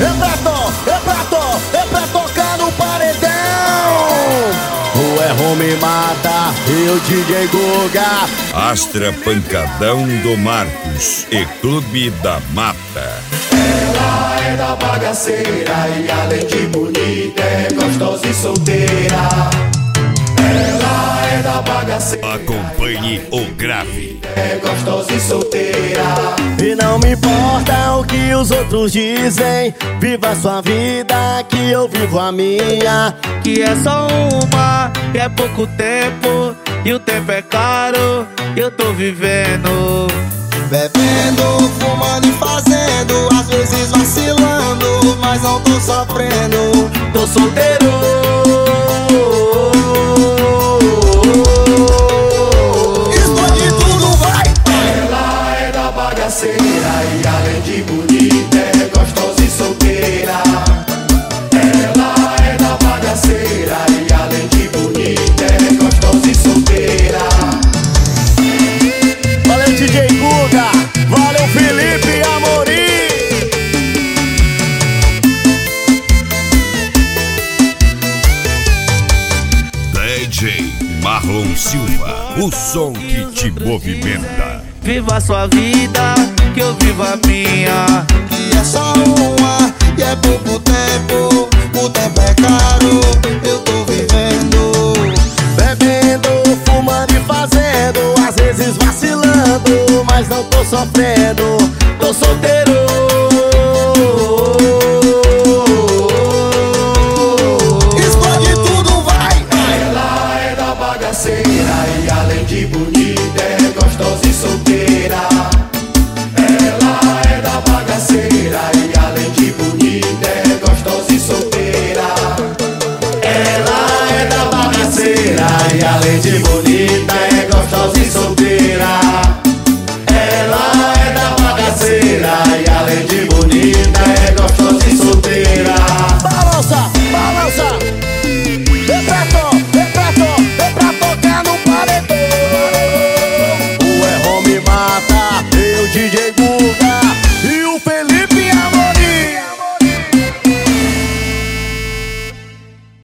É pra tocar no paredão. O Erro me mata e o DJ Guga. Astra Pancadão do Marcos e Clube da Mata. Ela é da bagaceira e além de bonita é gostosa e solteira. Ela é da bagaceira. Acompanhe o grave. É gostosa e solteira. E não me importa o que os outros dizem. Viva a sua vida que eu vivo a minha. Que é só uma, que é pouco tempo. E o tempo é caro, eu tô vivendo. Bebendo, fumando e fazendo, às vezes vacilando, mas não tô sofrendo. Tô solteiro. Explode tudo, vai! Ela é da bagaceira e além de bonita é gostosa e solteira. Ela é da bagaceira e além de bonita é gostosa e solteira. Valeu DJ Guga, valeu Felipe Amorim. DJ Marlon Silva, o som que te movimenta. Viva a sua vida, que eu vivo a minha. Que é só uma, que é pouco